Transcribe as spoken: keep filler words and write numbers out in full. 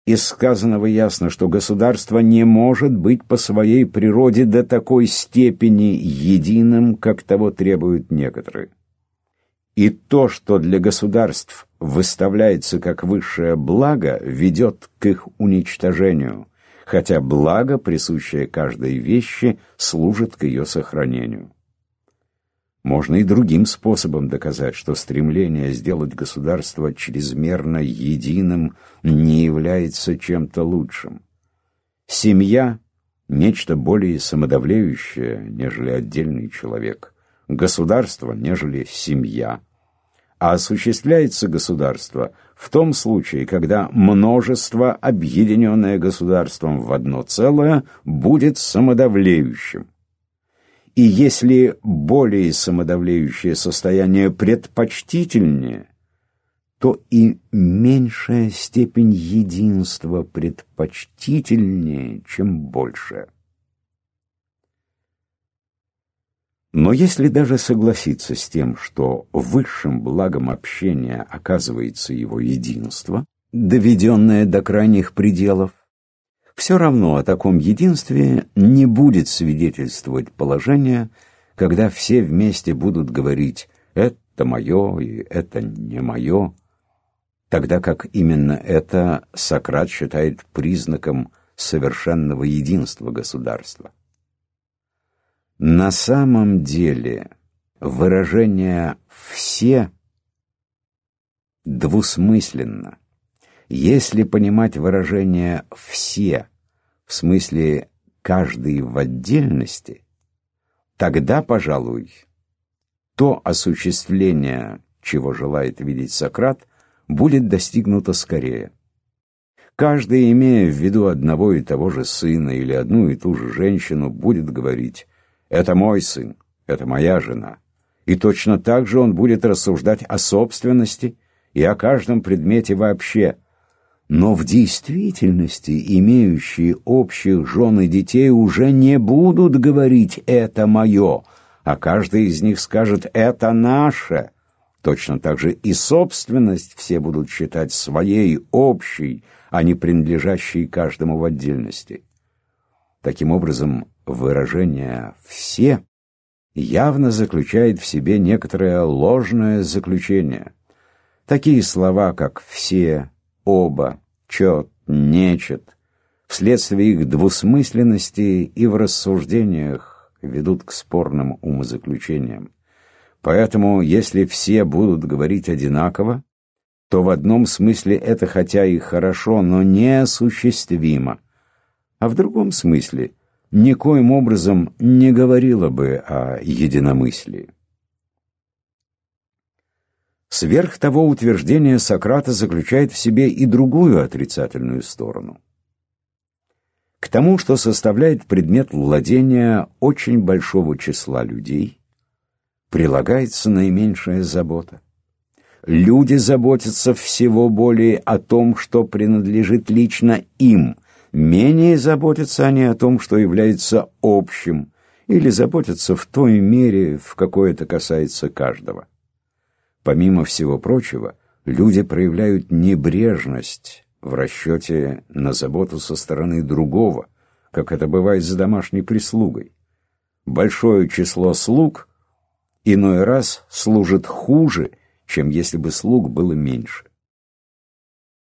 Из сказанного ясно, что государство не может быть по своей природе до такой степени единым, как того требуют некоторые. И то, что для государств выставляется как высшее благо, ведет к их уничтожению, хотя благо, присущее каждой вещи, служит к ее сохранению. Можно и другим способом доказать, что стремление сделать государство чрезмерно единым не является чем-то лучшим. Семья – нечто более самодовлеющее, нежели отдельный человек, государство, нежели семья. А осуществляется государство в том случае, когда множество, объединенное государством в одно целое, будет самодовлеющим. И если более самодовлеющее состояние предпочтительнее, то и меньшая степень единства предпочтительнее, чем большая. Но если даже согласиться с тем, что высшим благом общения оказывается его единство, доведенное до крайних пределов, все равно о таком единстве не будет свидетельствовать положение, когда все вместе будут говорить «это мое» и «это не мое», тогда как именно это Сократ считает признаком совершенного единства государства. На самом деле выражение «все» двусмысленно. Если понимать выражение «все» в смысле «каждый в отдельности», тогда, пожалуй, то осуществление, чего желает видеть Сократ, будет достигнуто скорее. Каждый, имея в виду одного и того же сына или одну и ту же женщину, будет говорить «это мой сын, это моя жена». И точно так же он будет рассуждать о собственности и о каждом предмете вообще. Но в действительности имеющие общих жен и детей уже не будут говорить «это мое», а каждый из них скажет «это наше». Точно так же и собственность все будут считать своей, общей, а не принадлежащей каждому в отдельности. Таким образом, выражение «все» явно заключает в себе некоторое ложное заключение. Такие слова, как «все», «оба», «чет», «нечет», вследствие их двусмысленности и в рассуждениях ведут к спорным умозаключениям. Поэтому, если все будут говорить одинаково, то в одном смысле это хотя и хорошо, но неосуществимо, а в другом смысле никоим образом не говорило бы о единомыслии. Сверх того, утверждение Сократа заключает в себе и другую отрицательную сторону. К тому, что составляет предмет владения очень большого числа людей, прилагается наименьшая забота. Люди заботятся всего более о том, что принадлежит лично им, менее заботятся они о том, что является общим, или заботятся в той мере, в какой это касается каждого. Помимо всего прочего, люди проявляют небрежность в расчете на заботу со стороны другого, как это бывает с домашней прислугой. Большое число слуг иной раз служит хуже, чем если бы слуг было меньше.